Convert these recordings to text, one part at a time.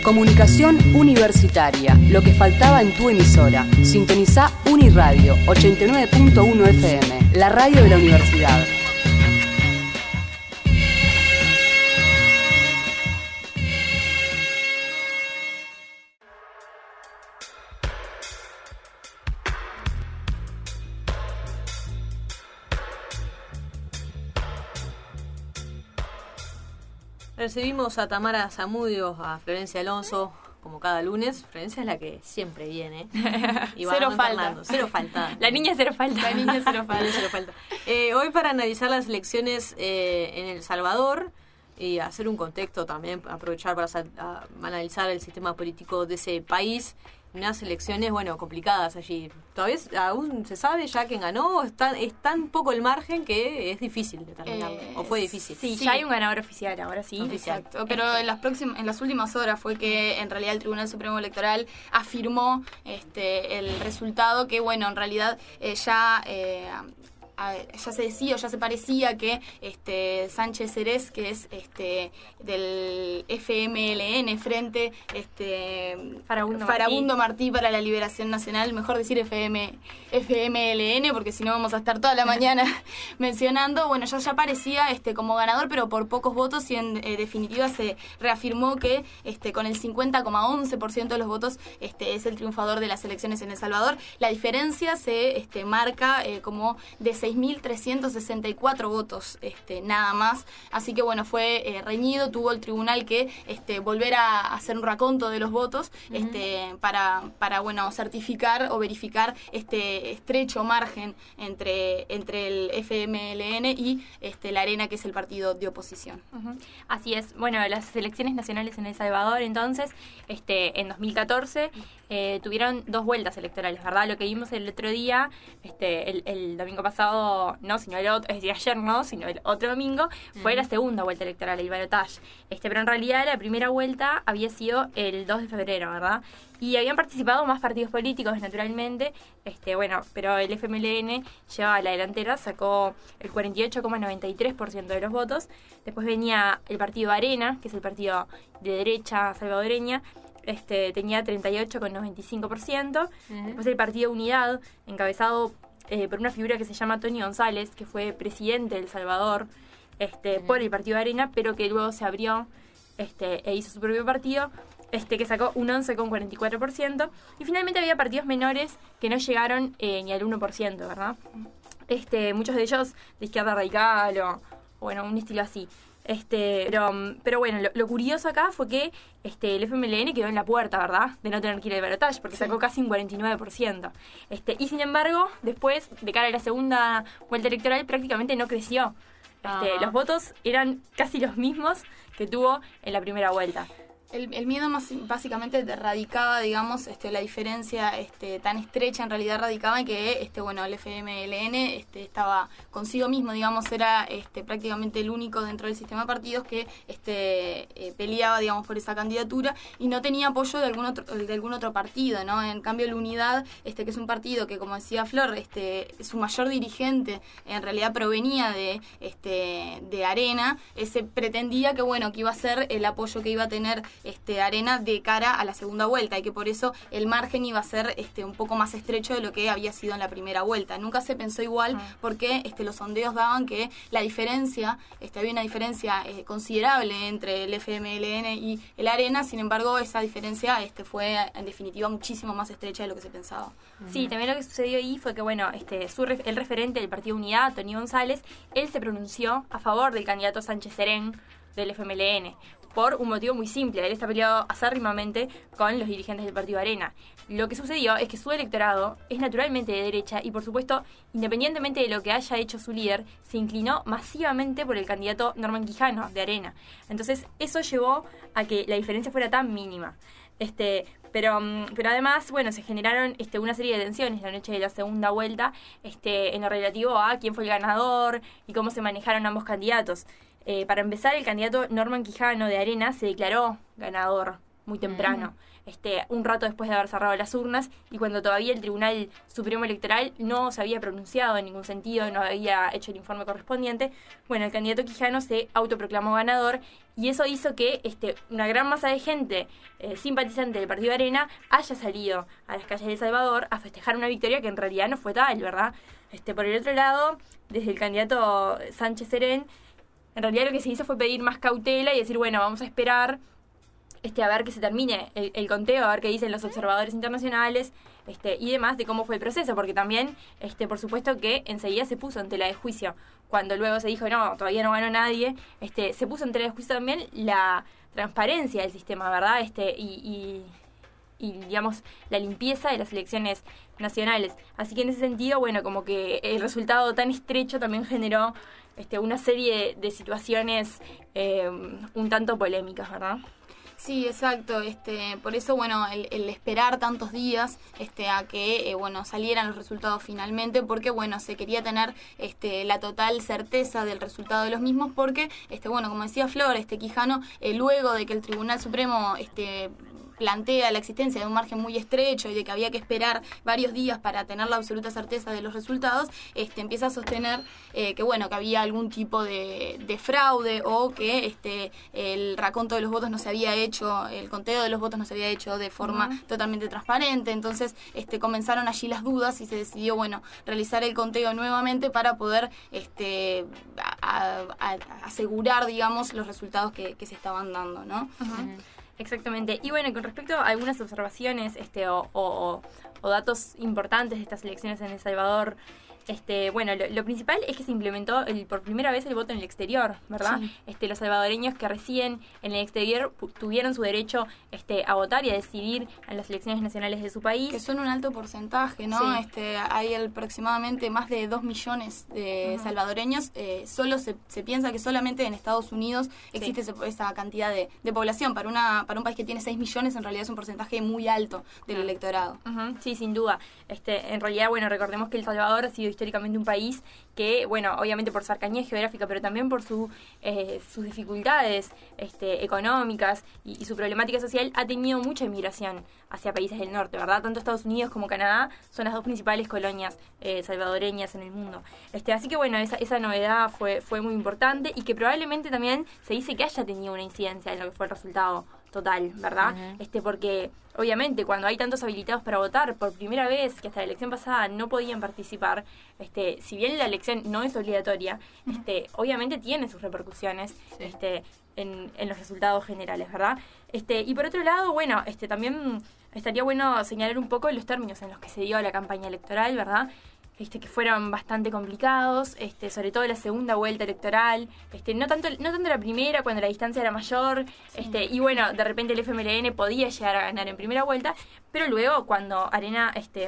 Comunicación universitaria, lo que faltaba en tu emisora. Sintonizá Uniradio 89.1 FM, la radio de la universidad. Recibimos a Tamara Zamudio, a Florencia Alonso, como cada lunes. Florencia es la que siempre viene. Y Cero falta. Cero falta. La niña cero falta. La niña cero falta. Hoy para analizar las elecciones en El Salvador y hacer un contexto también, aprovechar para analizar el sistema político de ese país. Unas elecciones, complicadas allí. Todavía aún se sabe ya quién ganó. Es tan poco el margen que es difícil determinarlo. ¿O fue difícil? Sí, ya hay un ganador oficial, ahora sí. Exacto, pero en las últimas horas fue que en realidad el Tribunal Supremo Electoral afirmó el resultado que, en realidad ya se decía o ya se parecía que Sánchez Cerés, que es del FMLN, Frente Farabundo Martí para la Liberación Nacional, mejor decir FMLN, porque si no vamos a estar toda la mañana mencionando, ya parecía como ganador, pero por pocos votos, y en definitiva se reafirmó que con el 50,11% de los votos es el triunfador de las elecciones en El Salvador. La diferencia se marca como de 6.364 votos, nada más. Así que fue reñido, tuvo el tribunal que volver a hacer un raconto de los votos para certificar o verificar este estrecho margen entre el FMLN y la Arena, que es el partido de oposición. Así es. Las elecciones nacionales en El Salvador, entonces, en 2014 tuvieron 2 vueltas electorales, ¿verdad? Lo que vimos el otro día, el domingo pasado, sino el otro domingo, fue la segunda vuelta electoral, el balotaje. Pero en realidad la primera vuelta había sido el 2 de febrero, ¿verdad? Y habían participado más partidos políticos, naturalmente, pero el FMLN llevaba la delantera, sacó el 48,93% de los votos. Después venía el partido Arena, que es el partido de derecha salvadoreña, tenía 38,95%. Después el partido Unidad, encabezado por una figura que se llama Tony González, que fue presidente de El Salvador por el partido Arena, pero que luego se abrió e hizo su propio partido, que sacó un 11,44%. Y finalmente había partidos menores que no llegaron ni al 1%, ¿verdad? Muchos de ellos de izquierda radical o un estilo así. Pero lo curioso acá fue que el FMLN quedó en la puerta, ¿verdad? De no tener que ir al balotaje, porque sacó casi un 49%. Y sin embargo, después, de cara a la segunda vuelta electoral, prácticamente no creció. Los votos eran casi los mismos que tuvo en la primera vuelta. El miedo básicamente radicaba, digamos, la diferencia tan estrecha en realidad radicaba en que, el FMLN estaba consigo mismo, digamos, era prácticamente el único dentro del sistema de partidos que peleaba, digamos, por esa candidatura y no tenía apoyo de algún otro partido, ¿no? En cambio, la Unidad, que es un partido que, como decía Flor, su mayor dirigente en realidad provenía de Arena, se pretendía que iba a ser el apoyo que iba a tener Arena de cara a la segunda vuelta, y que por eso el margen iba a ser un poco más estrecho de lo que había sido en la primera vuelta. Nunca se pensó igual porque los sondeos daban que la diferencia, había una diferencia considerable entre el FMLN y el Arena. Sin embargo, esa diferencia fue en definitiva muchísimo más estrecha de lo que se pensaba. Sí, también lo que sucedió ahí fue que el referente del partido Unidad, Tony González, él se pronunció a favor del candidato Sánchez Serén del FMLN, por un motivo muy simple. Él está peleado acérrimamente con los dirigentes del partido Arena. Lo que sucedió es que su electorado es naturalmente de derecha y, por supuesto, independientemente de lo que haya hecho su líder, se inclinó masivamente por el candidato Norman Quijano de Arena. Entonces, eso llevó a que la diferencia fuera tan mínima. Pero además, se generaron una serie de tensiones la noche de la segunda vuelta en lo relativo a quién fue el ganador y cómo se manejaron ambos candidatos. Para empezar, el candidato Norman Quijano de Arena se declaró ganador muy temprano, un rato después de haber cerrado las urnas, y cuando todavía el Tribunal Supremo Electoral no se había pronunciado en ningún sentido, no había hecho el informe correspondiente. Bueno, el candidato Quijano se autoproclamó ganador, y eso hizo que una gran masa de gente simpatizante del Partido Arena haya salido a las calles de El Salvador a festejar una victoria que en realidad no fue tal, ¿verdad? Por el otro lado, desde el candidato Sánchez Serén, en realidad lo que se hizo fue pedir más cautela y decir, bueno, vamos a esperar a ver que se termine el conteo, a ver qué dicen los observadores internacionales y demás de cómo fue el proceso, porque también, por supuesto que enseguida se puso en tela de juicio. Cuando luego se dijo, no, todavía no ganó nadie, se puso en tela de juicio también la transparencia del sistema, ¿verdad? Y digamos, la limpieza de las elecciones nacionales. Así que en ese sentido, bueno, como que el resultado tan estrecho también generó una serie de situaciones un tanto polémicas, ¿verdad? Sí, exacto. Por eso, bueno, el esperar tantos días a que, salieran los resultados finalmente, porque, bueno, se quería tener la total certeza del resultado de los mismos, porque, como decía Flor, Quijano, luego de que el Tribunal Supremo plantea la existencia de un margen muy estrecho y de que había que esperar varios días para tener la absoluta certeza de los resultados, empieza a sostener que había algún tipo de fraude, o que el raconto de los votos no se había hecho, el conteo de los votos no se había hecho de forma totalmente transparente. Entonces comenzaron allí las dudas y se decidió realizar el conteo nuevamente para poder asegurar, digamos, los resultados que se estaban dando, ¿no? Exactamente. Y bueno, con respecto a algunas observaciones o datos importantes de estas elecciones en El Salvador, lo principal es que se implementó por primera vez el voto en el exterior, ¿verdad? Sí. Los salvadoreños que residen en el exterior tuvieron su derecho a votar y a decidir en las elecciones nacionales de su país. Que son un alto porcentaje, ¿no? Sí. Hay aproximadamente más de 2 millones de salvadoreños. Solo se piensa que solamente en Estados Unidos existe esa cantidad de población. Para un país que tiene 6 millones, en realidad es un porcentaje muy alto del electorado. Sí, sin duda. En realidad, recordemos que El Salvador ha sido históricamente un país que, obviamente por cercanía geográfica, pero también por sus dificultades económicas y su problemática social, ha tenido mucha inmigración hacia países del norte, ¿verdad? Tanto Estados Unidos como Canadá son las dos principales colonias salvadoreñas en el mundo. Así que, esa novedad fue muy importante, y que probablemente también se dice que haya tenido una incidencia en lo que fue el resultado total, ¿verdad? Porque obviamente cuando hay tantos habilitados para votar por primera vez, que hasta la elección pasada no podían participar, si bien la elección no es obligatoria, obviamente tiene sus repercusiones en los resultados generales, ¿verdad? Y por otro lado, también estaría bueno señalar un poco los términos en los que se dio la campaña electoral, ¿verdad? Que fueron bastante complicados, sobre todo la segunda vuelta electoral, no tanto la primera, cuando la distancia era mayor, y de repente el FMLN podía llegar a ganar en primera vuelta, pero luego cuando Arena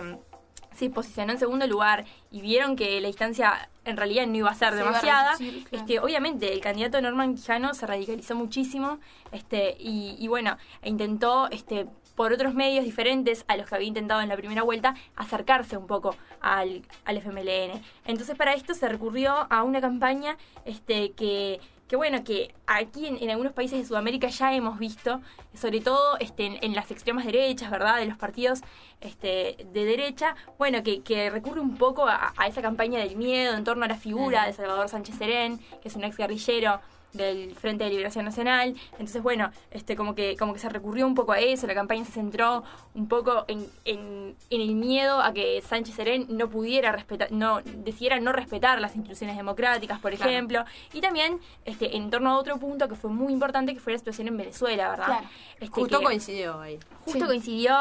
se posicionó en segundo lugar y vieron que la distancia en realidad no iba a ser demasiada, claro. Obviamente el candidato Norman Quijano se radicalizó muchísimo, e intentó por otros medios diferentes a los que había intentado en la primera vuelta, acercarse un poco al FMLN. Entonces, para esto se recurrió a una campaña que aquí en algunos países de Sudamérica ya hemos visto, sobre todo en las extremas derechas, ¿verdad?, de los partidos de derecha, que recurre un poco a esa campaña del miedo en torno a la figura de Salvador Sánchez Serén, que es un ex guerrillero del Frente de Liberación Nacional. Entonces, como que se recurrió un poco a eso. La campaña se centró un poco en el miedo a que Sánchez Serén no pudiera decidiera no respetar las instituciones democráticas, por ejemplo, y también en torno a otro punto que fue muy importante, que fue la situación en Venezuela, ¿verdad? Claro. Justo coincidió ahí. Justo coincidió,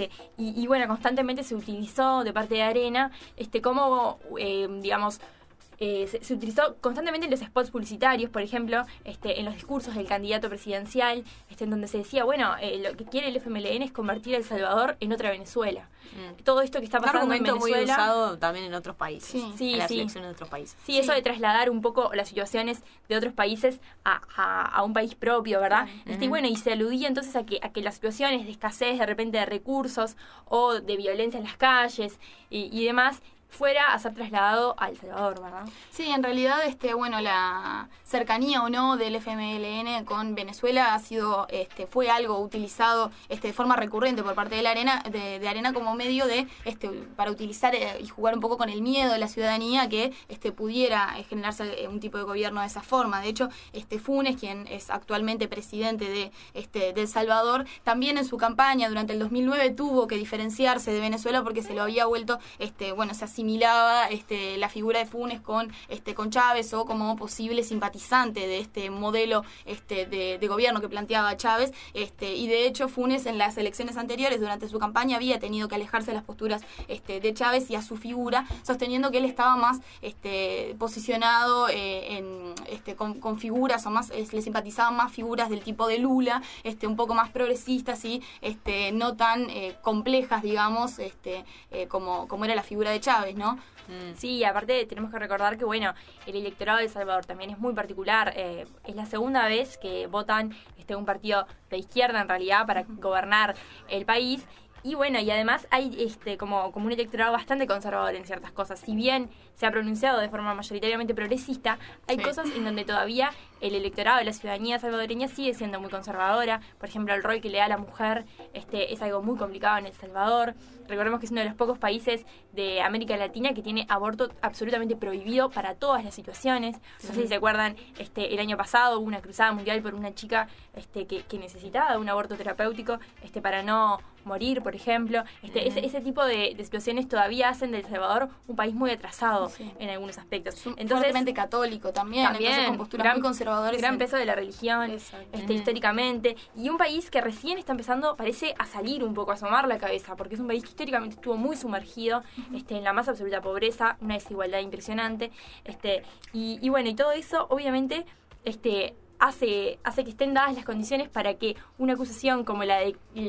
y constantemente se utilizó de parte de Arena, como, digamos, se utilizó constantemente en los spots publicitarios, por ejemplo, en los discursos del candidato presidencial, en donde se decía, lo que quiere el FMLN es convertir a El Salvador en otra Venezuela. Todo esto que está pasando en Venezuela, muy usado también en otros países, en las elecciones de otros países. Sí, eso de trasladar un poco las situaciones de otros países a un país propio, ¿verdad? Y se aludía entonces a que las situaciones de escasez de repente de recursos o de violencia en las calles y demás fuera a ser trasladado a El Salvador, ¿verdad? Sí, en realidad, bueno, la cercanía o no del FMLN con Venezuela ha sido, fue algo utilizado, de forma recurrente por parte de la Arena, de Arena como medio de, para utilizar y jugar un poco con el miedo de la ciudadanía que, pudiera generarse un tipo de gobierno de esa forma. De hecho, Funes, quien es actualmente presidente de El Salvador, también en su campaña durante el 2009 tuvo que diferenciarse de Venezuela porque se lo había vuelto, se asimilaba la figura de Funes con Chávez o como posible simpatizante de este modelo de gobierno que planteaba Chávez, y de hecho Funes en las elecciones anteriores durante su campaña había tenido que alejarse de las posturas de Chávez y a su figura, sosteniendo que él estaba más posicionado con figuras o más, le simpatizaban más figuras del tipo de Lula, un poco más progresistas y no tan complejas, digamos, como era la figura de Chávez, ¿no? Sí, aparte tenemos que recordar que, bueno, el electorado de El Salvador también es muy particular. Es la segunda vez que votan un partido de izquierda, en realidad, para gobernar el país. Y bueno, y además hay como un electorado bastante conservador en ciertas cosas. Si bien se ha pronunciado de forma mayoritariamente progresista, hay cosas en donde todavía el electorado de la ciudadanía salvadoreña sigue siendo muy conservadora. Por ejemplo, el rol que le da a la mujer es algo muy complicado en El Salvador. Recordemos que es uno de los pocos países de América Latina que tiene aborto absolutamente prohibido para todas las situaciones. No sé si se acuerdan, el año pasado hubo una cruzada mundial por una chica que necesitaba un aborto terapéutico para no morir, por ejemplo. Ese tipo de situaciones todavía hacen de El Salvador un país muy atrasado en algunos aspectos. Entonces, fuertemente católico también, entonces con posturas muy conservadoras. Gran peso de la religión, históricamente. Y un país que recién está empezando, parece, a salir un poco, a asomar la cabeza, porque es un país que históricamente estuvo muy sumergido en la más absoluta pobreza, una desigualdad impresionante. Y bueno, y todo eso, obviamente, hace que estén dadas las condiciones para que una acusación como la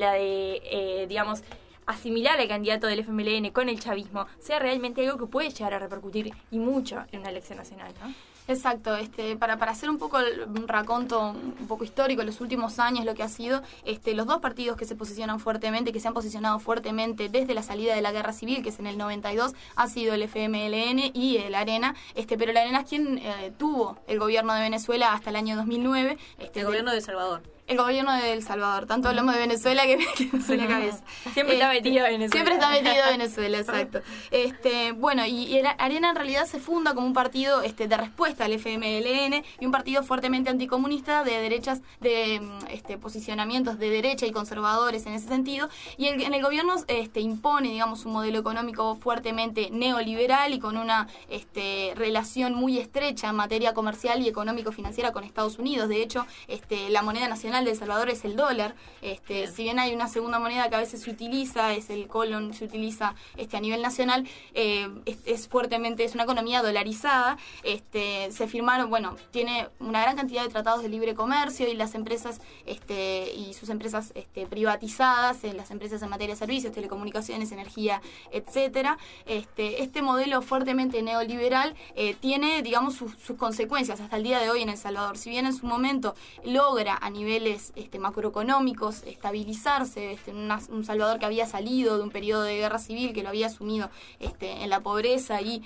de digamos, asimilar al candidato del FMLN con el chavismo sea realmente algo que puede llegar a repercutir y mucho en una elección nacional, ¿no? Exacto, para hacer un poco un raconto un poco histórico en los últimos años, lo que ha sido los dos partidos que se posicionan fuertemente, que se han posicionado fuertemente desde la salida de la guerra civil, que es en el 92, ha sido el FMLN y el Arena, pero el Arena es quien tuvo el gobierno de Venezuela hasta el año 2009. El gobierno de El Salvador. El gobierno de El Salvador. Tanto hablamos de Venezuela que me fue la cabeza. Siempre está metido en Venezuela. Siempre está metido en Venezuela, exacto. Bueno, y Arena en realidad se funda como un partido de respuesta al FMLN y un partido fuertemente anticomunista de derechas, de posicionamientos de derecha y conservadores en ese sentido. Y en el gobierno impone, digamos, un modelo económico fuertemente neoliberal y con una relación muy estrecha en materia comercial y económico-financiera con Estados Unidos. De hecho, la moneda nacional de El Salvador es el dólar. Si bien hay una segunda moneda que a veces se utiliza, es el colón, se utiliza a nivel nacional, es una economía dolarizada. Se firmaron, tiene una gran cantidad de tratados de libre comercio y las empresas y sus empresas privatizadas, las empresas en materia de servicios, telecomunicaciones, energía, etcétera. Este modelo fuertemente neoliberal tiene, digamos, sus consecuencias hasta el día de hoy en El Salvador. Si bien en su momento logra a niveles macroeconómicos estabilizarse, un Salvador que había salido de un periodo de guerra civil, que lo había sumido en la pobreza y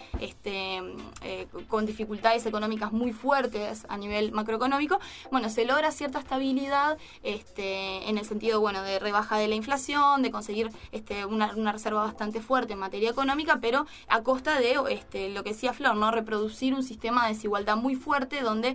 con dificultades económicas muy fuertes a nivel macroeconómico, se logra cierta estabilidad en el sentido de rebaja de la inflación, de conseguir una reserva bastante fuerte en materia económica, pero a costa de lo que decía Flor, ¿no? Reproducir un sistema de desigualdad muy fuerte donde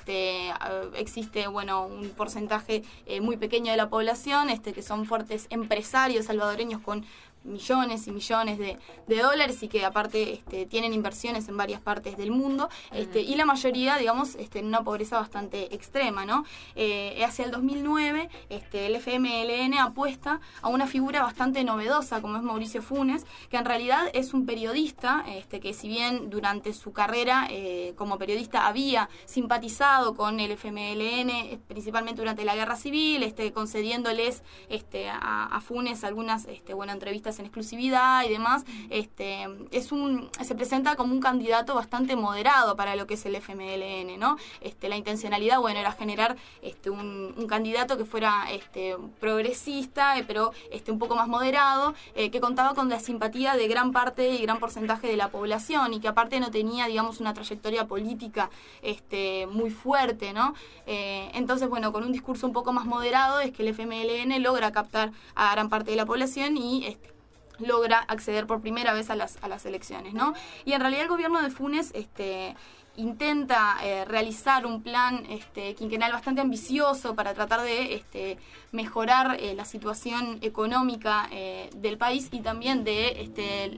existe un porcentaje muy pequeño de la población que son fuertes empresarios salvadoreños con millones y millones de dólares y que aparte tienen inversiones en varias partes del mundo y la mayoría, digamos, en una pobreza bastante extrema, ¿no? Hacia el 2009 el FMLN apuesta a una figura bastante novedosa como es Mauricio Funes, que en realidad es un periodista que si bien durante su carrera como periodista había simpatizado con el FMLN principalmente durante la guerra civil, concediéndoles a Funes algunas entrevistas en exclusividad y demás, se presenta como un candidato bastante moderado para lo que es el FMLN, ¿no? La intencionalidad, bueno, era generar un candidato que fuera progresista, pero un poco más moderado, que contaba con la simpatía de gran parte y gran porcentaje de la población y que aparte no tenía, digamos, una trayectoria política muy fuerte, ¿no? Entonces, bueno, con un discurso un poco más moderado es que el FMLN logra captar a gran parte de la población y logra acceder por primera vez a las elecciones, ¿no? Y en realidad el gobierno de Funes intenta realizar un plan quinquenal bastante ambicioso para tratar de mejorar la situación económica del país y también de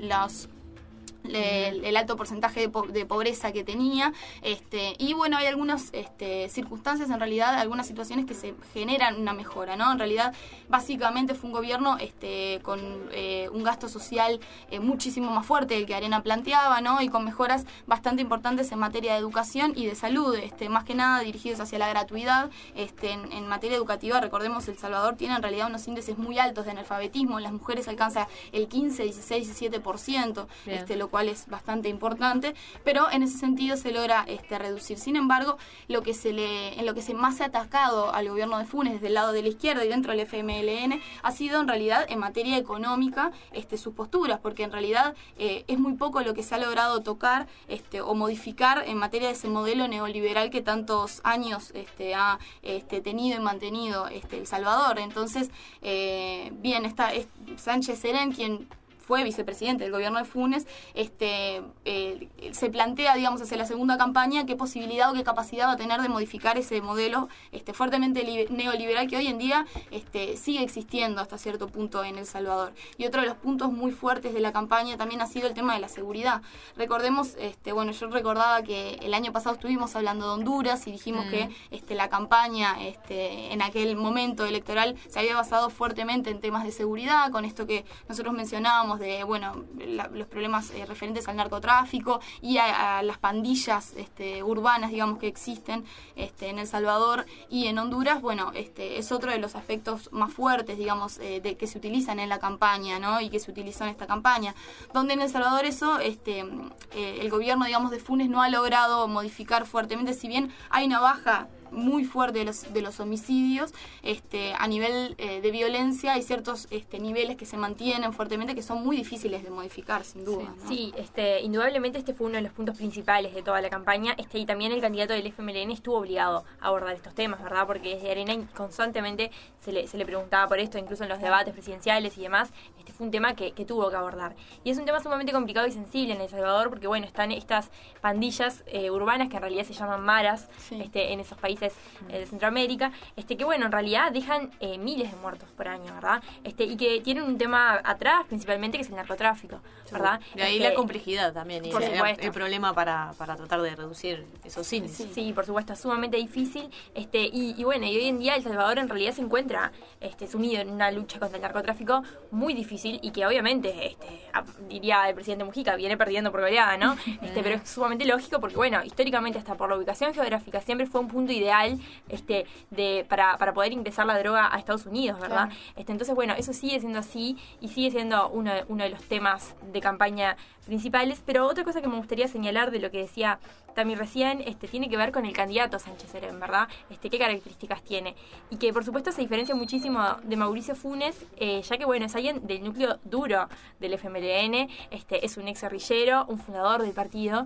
el alto porcentaje de pobreza que tenía, y bueno, hay algunas circunstancias, en realidad, algunas situaciones que se generan una mejora, ¿no? En realidad, básicamente fue un gobierno con un gasto social muchísimo más fuerte del que Arena planteaba, ¿no? Y con mejoras bastante importantes en materia de educación y de salud, más que nada dirigidos hacia la gratuidad. En materia educativa, recordemos, El Salvador tiene en realidad unos índices muy altos de analfabetismo, en las mujeres alcanza el 15, 16 y 7%, lo cual es bastante importante, pero en ese sentido se logra reducir. Sin embargo, en lo que más se ha atacado al gobierno de Funes desde el lado de la izquierda y dentro del FMLN ha sido en realidad en materia económica sus posturas, porque en realidad es muy poco lo que se ha logrado tocar o modificar en materia de ese modelo neoliberal que tantos años ha tenido y mantenido El Salvador. Entonces, bien, está Sánchez Serén, quien fue vicepresidente del gobierno de Funes, se plantea, digamos, hacia la segunda campaña qué posibilidad o qué capacidad va a tener de modificar ese modelo fuertemente neoliberal que hoy en día sigue existiendo hasta cierto punto en El Salvador. Y otro de los puntos muy fuertes de la campaña también ha sido el tema de la seguridad. Recordemos, yo recordaba que el año pasado estuvimos hablando de Honduras y dijimos que la campaña en aquel momento electoral se había basado fuertemente en temas de seguridad, con esto que nosotros mencionábamos de los problemas referentes al narcotráfico y a las pandillas urbanas, digamos, que existen en El Salvador y en Honduras. Bueno, es otro de los aspectos más fuertes, digamos, de que se utilizan en la campaña, ¿no? Y que se utilizó en esta campaña, donde en El Salvador eso el gobierno, digamos, de Funes no ha logrado modificar fuertemente, si bien hay una baja muy fuerte de los homicidios, a nivel de violencia hay ciertos niveles que se mantienen fuertemente que son muy difíciles de modificar, sin duda, ¿no? Sí, indudablemente fue uno de los puntos principales de toda la campaña, y también el candidato del FMLN estuvo obligado a abordar estos temas, ¿verdad? Porque desde Arena constantemente se le preguntaba por esto, incluso en los debates presidenciales y demás. Fue un tema que tuvo que abordar. Y es un tema sumamente complicado y sensible en El Salvador, porque bueno, están estas pandillas urbanas que en realidad se llaman maras, en esos países de Centroamérica, que bueno, en realidad dejan miles de muertos por año, ¿verdad? Y que tienen un tema atrás, principalmente, que es el narcotráfico, ¿verdad? De ahí la complejidad también, por supuesto. El problema para tratar de reducir esos índices. Sí, por supuesto, es sumamente difícil, y bueno, y hoy en día El Salvador en realidad se encuentra sumido en una lucha contra el narcotráfico muy difícil, y que obviamente, diría el presidente Mujica, viene perdiendo por goleada, ¿no? Pero es sumamente lógico porque, bueno, históricamente, hasta por la ubicación geográfica, siempre fue un punto ideal para poder ingresar la droga a Estados Unidos, ¿verdad? Claro. Entonces, bueno, eso sigue siendo así y sigue siendo uno de los temas de campaña principales. Pero otra cosa que me gustaría señalar de lo que decía Tami recién, tiene que ver con el candidato Sánchez Serén, ¿verdad? ¿Qué características tiene? Y que, por supuesto, se diferencia muchísimo de Mauricio Funes, ya que, bueno, es alguien del núcleo duro del FMLN, es un ex guerrillero, un fundador del partido,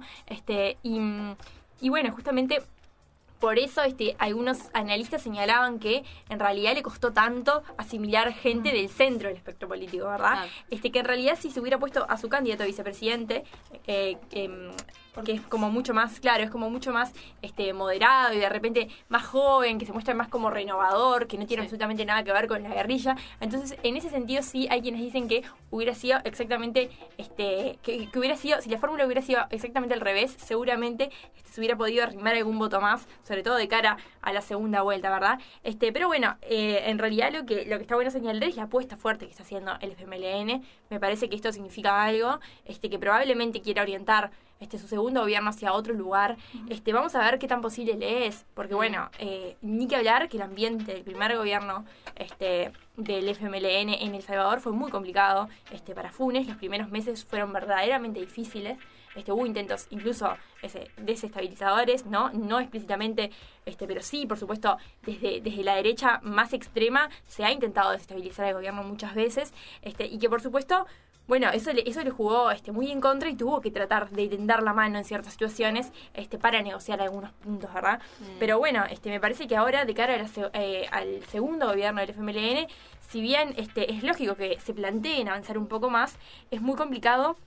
y bueno, justamente por eso algunos analistas señalaban que en realidad le costó tanto asimilar gente del centro del espectro político, ¿verdad? Que en realidad si se hubiera puesto a su candidato a vicepresidente, porque es como mucho más, claro, es como mucho más moderado y de repente más joven, que se muestra más como renovador, que no tiene absolutamente nada que ver con la guerrilla. Entonces, en ese sentido sí hay quienes dicen que hubiera sido exactamente, que hubiera sido, si la fórmula hubiera sido exactamente al revés, seguramente se hubiera podido arrimar algún voto más, sobre todo de cara a la segunda vuelta, ¿verdad? Pero bueno, en realidad lo que está bueno señalar es la apuesta fuerte que está haciendo el FMLN. Me parece que esto significa algo, que probablemente quiera orientar su segundo gobierno hacia otro lugar. Vamos a ver qué tan posible le es, porque bueno, ni que hablar que el ambiente del primer gobierno del FMLN en El Salvador fue muy complicado para Funes. Los primeros meses fueron verdaderamente difíciles. Hubo intentos incluso desestabilizadores, no explícitamente, pero sí, por supuesto, desde la derecha más extrema se ha intentado desestabilizar el gobierno muchas veces, y que por supuesto, bueno, eso le jugó muy en contra y tuvo que tratar de tender la mano en ciertas situaciones para negociar algunos puntos, ¿verdad? Pero bueno, me parece que ahora, de cara al segundo gobierno del FMLN, si bien es lógico que se planteen avanzar un poco más, es muy complicado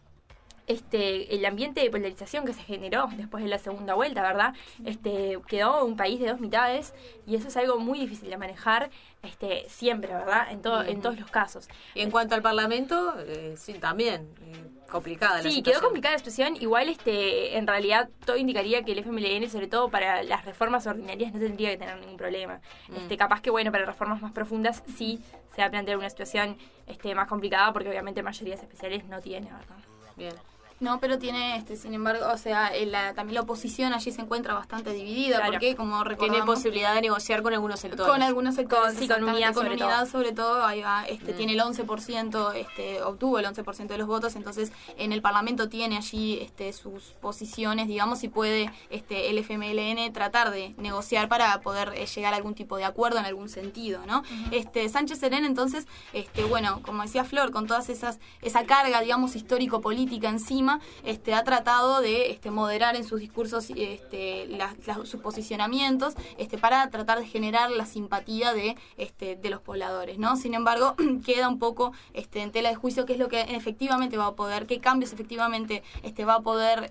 el ambiente de polarización que se generó después de la segunda vuelta, ¿verdad? Quedó un país de dos mitades y eso es algo muy difícil de manejar siempre, ¿verdad? En todos los casos. Y en cuanto al Parlamento, sí, también complicada la situación. Sí, quedó complicada la situación. Igual, en realidad, todo indicaría que el FMLN, sobre todo para las reformas ordinarias, no tendría que tener ningún problema. Capaz que, bueno, para reformas más profundas sí se va a plantear una situación más complicada porque obviamente mayorías especiales no tiene, ¿verdad? Bien. No, pero tiene, sin embargo, o sea, también la oposición allí se encuentra bastante dividida, claro, porque como recordamos... Tiene posibilidad de negociar con algunos sectores. Con algunos sectores, sí, con unidad sobre todo, ahí va, tiene el 11%, obtuvo el 11% de los votos, entonces en el Parlamento tiene allí sus posiciones, digamos, y puede el FMLN tratar de negociar para poder llegar a algún tipo de acuerdo en algún sentido, ¿no? Sánchez Serén, entonces, bueno, como decía Flor, con todas esa carga, digamos, histórico-política encima, ha tratado de moderar en sus discursos sus posicionamientos para tratar de generar la simpatía de los pobladores, ¿no? Sin embargo, queda un poco en tela de juicio qué es lo que efectivamente va a poder, qué cambios efectivamente va a poder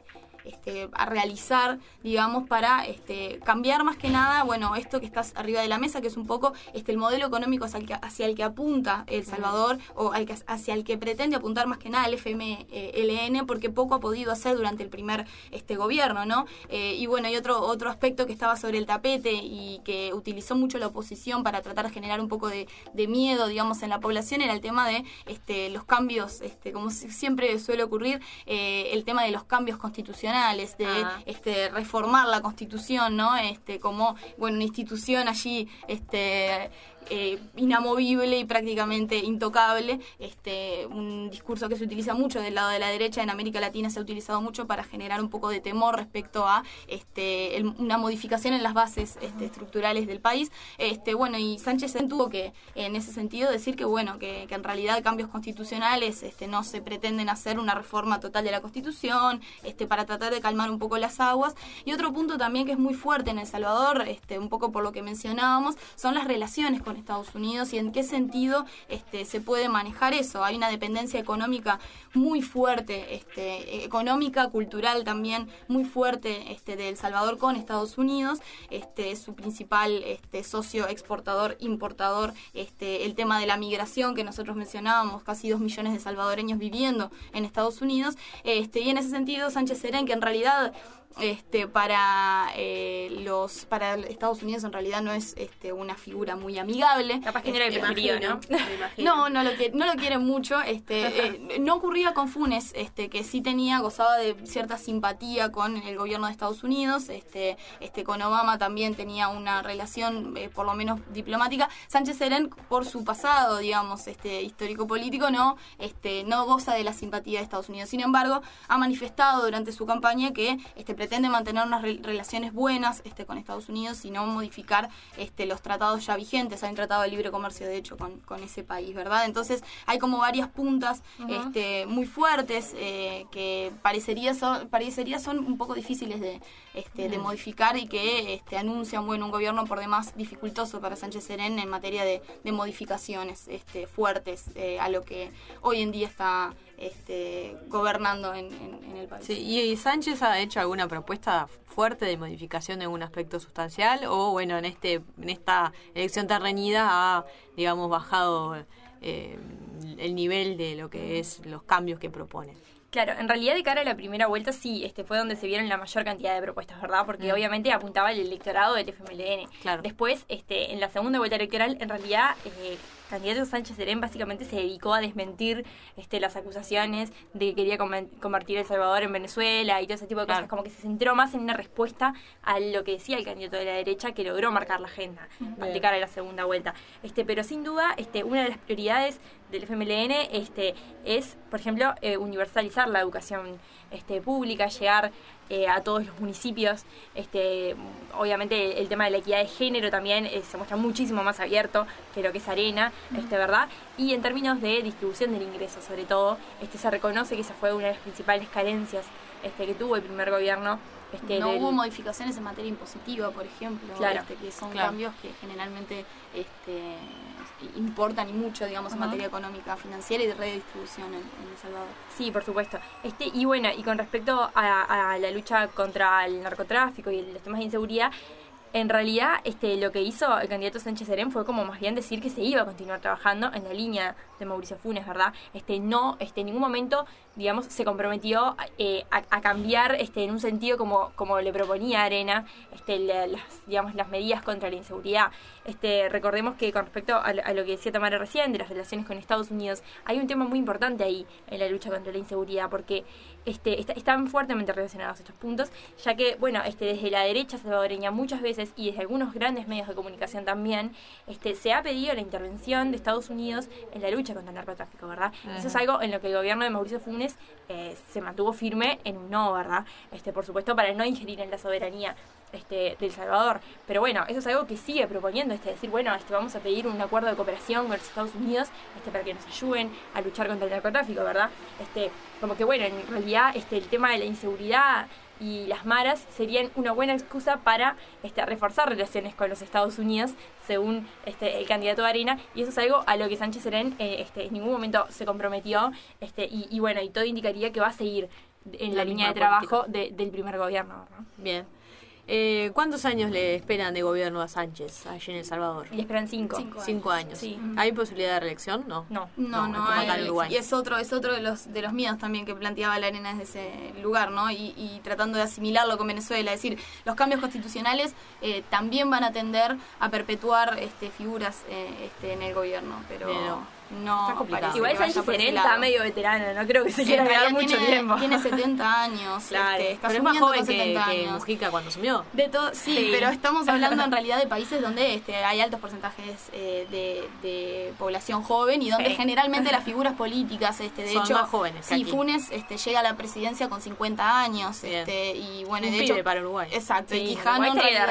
a realizar, digamos, para cambiar más que nada, bueno, esto que está arriba de la mesa, que es un poco el modelo económico hacia el que apunta El Salvador, o hacia el que pretende apuntar más que nada el FMLN, porque poco ha podido hacer durante el primer gobierno, ¿no? Y bueno, y otro aspecto que estaba sobre el tapete y que utilizó mucho la oposición para tratar de generar un poco de miedo, digamos, en la población, era el tema de los cambios, como siempre suele ocurrir, el tema de los cambios constitucionales, de reformar la Constitución, ¿no? Como, bueno, una institución allí inamovible y prácticamente intocable, un discurso que se utiliza mucho del lado de la derecha en América Latina, se ha utilizado mucho para generar un poco de temor respecto a una modificación en las bases estructurales del país. Bueno, y Sánchez tuvo que, en ese sentido, decir que bueno, que en realidad cambios constitucionales no se pretenden hacer una reforma total de la Constitución, para tratar de calmar un poco las aguas. Y otro punto también que es muy fuerte en El Salvador, un poco por lo que mencionábamos, son las relaciones con Estados Unidos y en qué sentido se puede manejar eso. Hay una dependencia económica muy fuerte, económica, cultural también muy fuerte de El Salvador con Estados Unidos, su principal socio exportador, importador, el tema de la migración que nosotros mencionábamos, casi 2 millones de salvadoreños viviendo en Estados Unidos, y en ese sentido Sánchez Serén, que en realidad para Estados Unidos en realidad no es una figura muy amigable. Capaz que no era el preferido, ¿no? No lo quieren mucho. No ocurría con Funes, que sí gozaba de cierta simpatía con el gobierno de Estados Unidos. Con Obama también tenía una relación por lo menos diplomática. Sánchez Serén, por su pasado, digamos, histórico-político, no goza de la simpatía de Estados Unidos. Sin embargo, ha manifestado durante su campaña que pretende mantener unas relaciones buenas con Estados Unidos y no modificar los tratados ya vigentes. Hay un tratado de libre comercio, de hecho, con ese país, ¿verdad? Entonces hay como varias puntas muy fuertes que parecería son un poco difíciles de modificar y que anuncian, bueno, un gobierno por demás dificultoso para Sánchez Serén en materia de modificaciones fuertes a lo que hoy en día está gobernando en el país. Sí, ¿y Sánchez ha hecho alguna propuesta fuerte de modificación de algún aspecto sustancial? O bueno, en esta elección tan reñida ha, digamos, bajado el nivel de lo que es los cambios que propone? Claro, en realidad de cara a la primera vuelta sí, fue donde se vieron la mayor cantidad de propuestas, ¿verdad? Porque obviamente apuntaba el electorado del FMLN. Claro. Después, en la segunda vuelta electoral, en realidad candidato Sánchez Serén básicamente se dedicó a desmentir las acusaciones de que quería convertir El Salvador en Venezuela y todo ese tipo de cosas, como que se centró más en una respuesta a lo que decía el candidato de la derecha, que logró marcar la agenda de cara a la segunda vuelta. Pero sin duda, una de las prioridades del FMLN es, por ejemplo, universalizar la educación pública, llegar a todos los municipios. Obviamente el tema de la equidad de género también se muestra muchísimo más abierto que lo que es Arena, ¿verdad? Y en términos de distribución del ingreso, sobre todo, se reconoce que esa fue una de las principales carencias que tuvo el primer gobierno. No hubo modificaciones en materia impositiva, por ejemplo, que son cambios que generalmente importan y mucho, digamos, en materia económica, financiera y de redistribución en El Salvador. Sí, por supuesto. Y bueno, y con respecto a la lucha contra el narcotráfico y los temas de inseguridad, en realidad lo que hizo el candidato Sánchez Serén fue como más bien decir que se iba a continuar trabajando en la línea de Mauricio Funes, ¿verdad? No, en ningún momento, digamos, se comprometió a cambiar en un sentido como le proponía Arena, las medidas contra la inseguridad. Recordemos que con respecto a lo que decía Tamara recién de las relaciones con Estados Unidos, hay un tema muy importante ahí en la lucha contra la inseguridad, porque están fuertemente relacionados estos puntos, ya que, bueno, desde la derecha salvadoreña muchas veces y desde algunos grandes medios de comunicación también, se ha pedido la intervención de Estados Unidos en la lucha contra el narcotráfico, ¿verdad? Eso es algo en lo que el gobierno de Mauricio Funes se mantuvo firme en un no, ¿verdad? Por supuesto, para no ingerir en la soberanía de El Salvador. Pero bueno, eso es algo que sigue proponiendo, decir, bueno, vamos a pedir un acuerdo de cooperación con los Estados Unidos para que nos ayuden a luchar contra el narcotráfico, ¿verdad? Como que bueno, en realidad el tema de la inseguridad y las maras serían una buena excusa para reforzar relaciones con los Estados Unidos, según el candidato de Arena, y eso es algo a lo que Sánchez Serén en ningún momento se comprometió, y bueno, y todo indicaría que va a seguir en la línea de trabajo del primer gobierno, ¿no? Bien. ¿Cuántos años le esperan de gobierno a Sánchez allí en El Salvador? Le esperan 5. 5 años. Sí. ¿Hay posibilidad de reelección? No. Y es otro de los miedos también que planteaba la Arena desde ese lugar, ¿no? Y tratando de asimilarlo con Venezuela, es decir, los cambios constitucionales también van a tender a perpetuar figuras en el gobierno, pero no está complicado. Igual Sánchez Serén está medio veterano, no creo que se quiera quedar mucho tiempo. Tiene 70 años, claro, está pero es más joven que Mujica cuando asumió. De todo, sí, pero estamos hablando en realidad de países donde hay altos porcentajes de población joven y donde generalmente las figuras políticas, de son hecho, más jóvenes. Sí, Funes llega a la presidencia con 50 años, y bueno, de hecho para Uruguay. Exacto, sí, y Quijano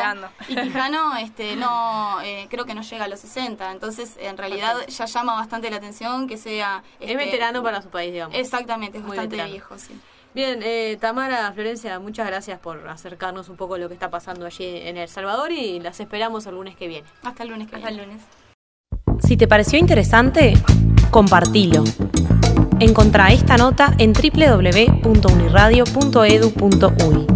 no creo que no llega a los 60, entonces en realidad ya llama bastante la atención que sea es veterano para su país, digamos. Exactamente, es muy bastante veterano. viejo, sí. Bien, Tamara, Florencia, muchas gracias por acercarnos un poco a lo que está pasando allí en El Salvador y las esperamos el lunes que viene. Hasta el lunes que viene. Hasta el lunes. Si te pareció interesante, compartilo. Encontrá esta nota en www.uniradio.edu.uy.